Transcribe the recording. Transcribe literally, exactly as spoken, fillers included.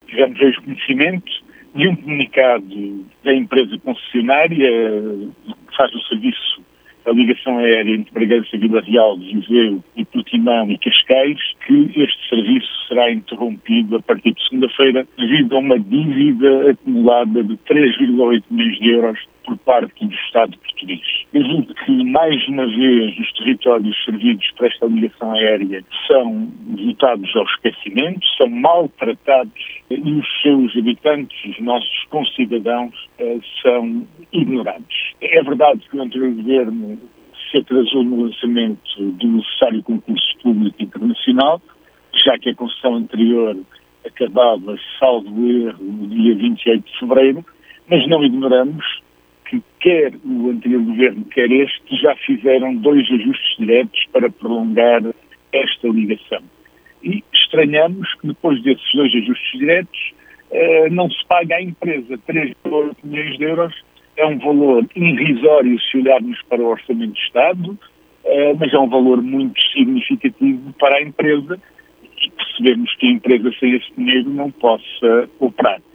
tivemos hoje conhecimento de um comunicado da empresa concessionária que faz o serviço, a ligação aérea entre Bragança, Vila Real, Viseu e Portimão e Cascais, que este serviço será interrompido a partir de segunda-feira devido a uma dívida acumulada de três vírgula oito milhões de euros por parte do Estado português. Eu julgo que, mais uma vez, os territórios servidos por esta ligação aérea são votados ao esquecimento, são maltratados e os seus habitantes, os nossos concidadãos, são ignorados. É verdade que o anterior governo se atrasou no lançamento do necessário concurso público internacional, já que a concessão anterior acabava, salvo erro, no dia vinte e oito de fevereiro, mas não ignoramos que quer o anterior governo, quer este, já fizeram dois ajustes diretos para prolongar esta ligação. E estranhamos que depois desses dois ajustes diretos eh, não se paga à empresa. três vírgula oito milhões de euros é um valor irrisório se olharmos para o Orçamento de Estado, eh, mas é um valor muito significativo para a empresa e percebemos que a empresa sem esse dinheiro não possa operar.